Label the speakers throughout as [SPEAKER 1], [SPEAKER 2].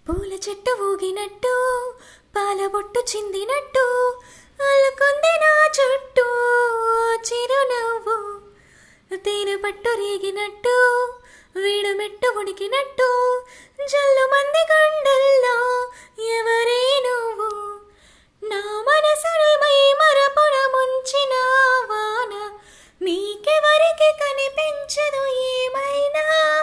[SPEAKER 1] పూల చెట్టు ఊగినట్టు పాల బొట్టు చిందినట్టు అల్లుకుంది నా చుట్టూ చిరునవ్వు తేనె పట్టు రేగినట్టు వీడు మెట్టు ఉడికినట్టు జల్లు మంది గుండెల్లో ఎవరే నువ్వు నా మనసుని మై మరపున ముంచిన వాన మీకెవరికి కనిపించదు ఏమైనా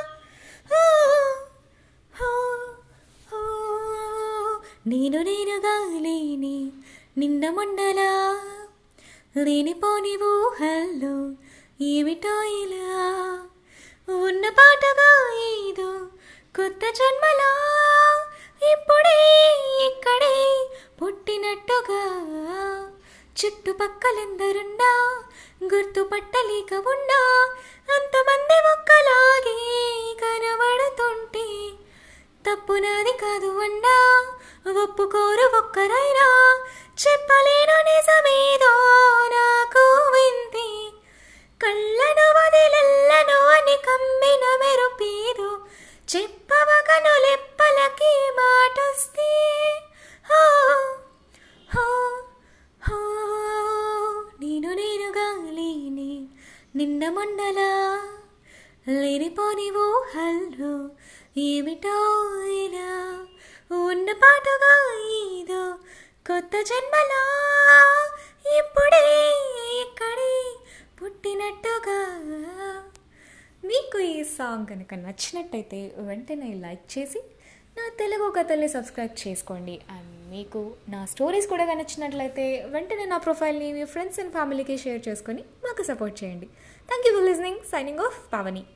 [SPEAKER 1] నేనుగా లేని నిన్న మండలా లేనిపోని ఊహల్లో ఏమిటో ఇలా ఉన్న పాటగా ఏదో కొత్త జన్మలా ఇప్పుడే ఇక్కడే పుట్టినట్టుగా చుట్టుపక్కలెందరున్నా గుర్తుపట్టలేక ఉన్నా అంతమంది ఒక్కలాగే కనబడుతుంటే తప్పు నాది కాదు అన్నా ఒప్పుకోరు ఒక్కరైనా చెప్పలేను నిజమేదో నాకు వింది కళ్ళను వదిలెల్లను అని కమ్మిన మెరుపేదో చెప్పవగను లెప్పలకి మాటొస్తే నేనుగా లేని నిన్న మండలా లేనిపోని ఊహల్లో ఏమిటో ఇలా ఉన్న పాటగా ఏదో కొత్త జన్మలా ఇప్పుడే ఇక్కడే పుట్టినట్టుగా. మీకు ఈ సాంగ్ కనుక నచ్చినట్టయితే వెంటనే లైక్ చేసి నా తెలుగు కథల్ని సబ్స్క్రైబ్ చేసుకోండి. అండ్ మీకు నా స్టోరీస్ కూడా నచ్చినట్లయితే వెంటనే నా ప్రొఫైల్ని మీ ఫ్రెండ్స్ అండ్ ఫ్యామిలీకి షేర్ చేసుకొని మాకు సపోర్ట్ చేయండి. Thank you for listening. Signing off Pavani.